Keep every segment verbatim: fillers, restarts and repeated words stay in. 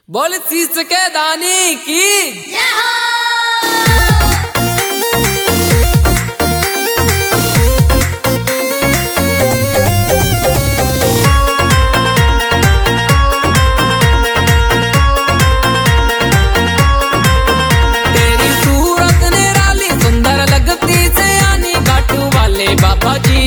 बोल शीश के दानी की तेरी सूरत निराली सुंदर लगती से आनी घाटू वाले बाबा जी।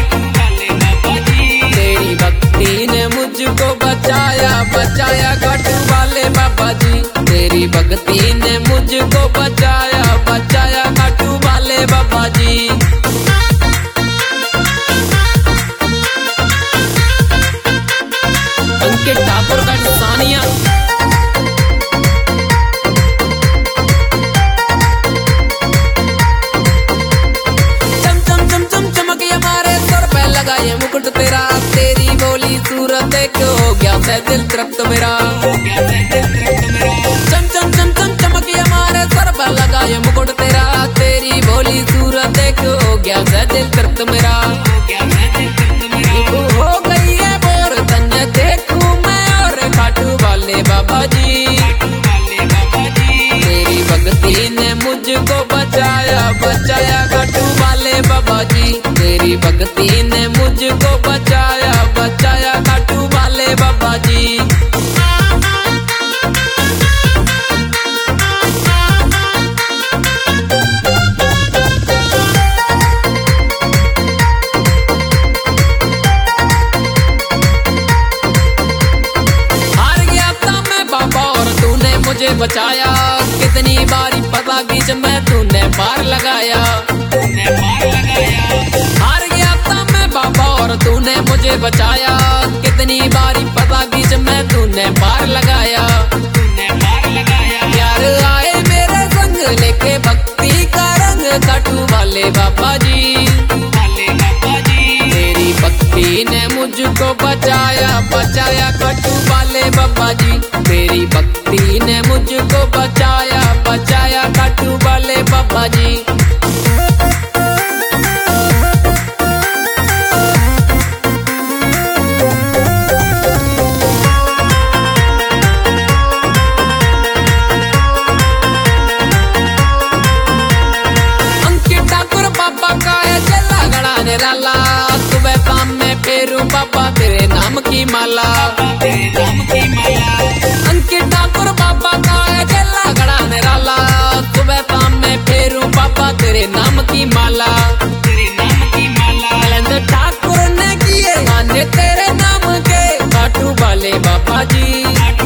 तेरी भक्ति ने मुझको बचाया बचाया घाटू वाले बाबा जी। तेरी भक्ति ने मुझको बचाया बचाया घाटू वाले बाबा जी। अंकित ठाकुर का सानिया चम चम चम चम चमक हमारे सर पे लगाए मुकुट तेरा। तेरी बोली सूरत को हो गया से दिल तृप्त मेरा। चम चम चम चम चमक हमारे सर पे लगाए मुकुट तेरा। तेरी बोली सूरत को हो गया से दिल तृप्त मेरा। हो गई है बोर धन्य देखूं मैं और खाटू वाले बाबा जी। तेरी भक्ति ने मुझको बचाया बचाया खाटू वाले बाबा जी। तेरी भक्ति ने मुझको बचाया बचाया खाटू वाले बाबा जी। मुझे बचाया कितनी बारी पता बीच में तूने पार लगाया। हार गया था मैं बाबा और तूने मुझे बचाया कितनी बारी पता बीच में तूने पार लगाया। यार आए मेरे संग लेके भक्ति का रंग खाटू वाले बाबा जी। तेरी भक्ति ने मुझको बचाया बचाया खाटू वाले बाबा जी। तेरी भक्ति ने मुझको बचाया बचाया खाटू वाले बाबा जी। अंकित ठाकुर बाबा का है चला गड़ा निराला। सुबह शाम में फेरू बाबा तेरे नाम की माला। अंकित ठाकुर बाबा का है चला गड़ा निराला। सुबह शाम में फेरू बाबा तेरे नाम की माला। कलंदर ठाकुर ने किए गाने तेरे नाम के खाटू वाले बाबा जी।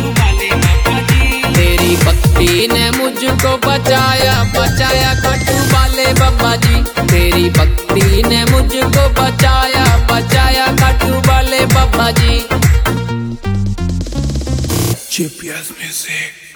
तेरी भक्ति ने मुझको बचाया बचाया खाटू वाले बाबा जी। तेरी भक्ति ने मुझको बचाया बचाया खाटू वाले बाबा जी। G P S Music.